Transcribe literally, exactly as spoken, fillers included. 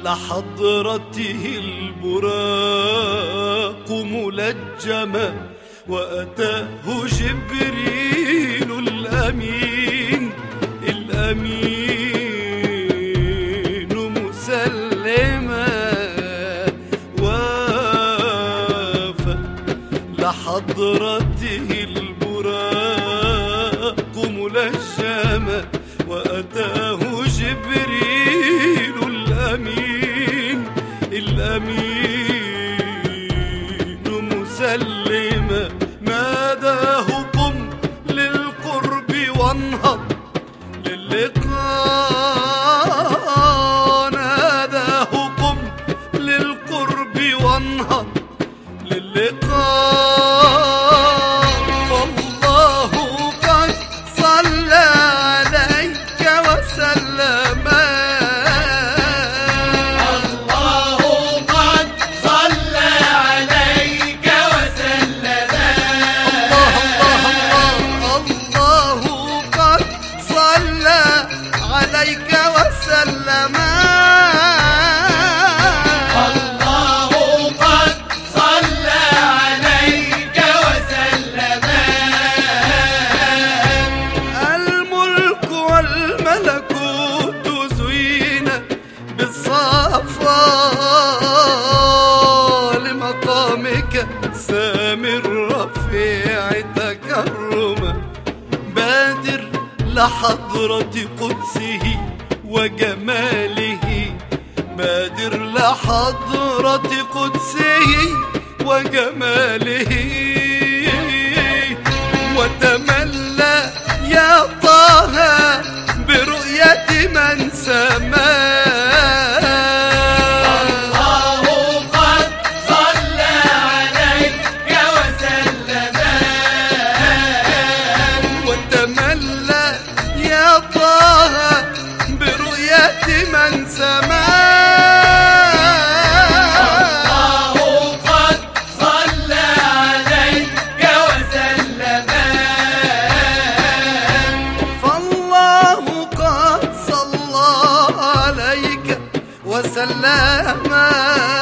لحضرته البراق ملجما وأتاه جبريل الأمين الأمين مسلما وافى لحضرته البراق ملجما وأتاه جبريل الأمين الأمين مسلما ناداه قم للقرب وانهض للقاء ناداه قم للقرب وانهض للقاء فالله قد صلى عليك وسلم الله قد صلى عليك وسلم الله الله قد صلى عليك وسلم الله قد صلى عليك وسلم الملك والملكوت زين بالصفا لمقامك سامي الرفيع تكرما بادر لحضرة قدسه وجماله بادر لحضرة قدسه وجماله وتملى يا طه برؤية من سماه الله قد صلى عليك وسلم وتملى يا طه برؤية من سماه الله قد صلى عليك وسلم فالله قد صلى عليك وسلم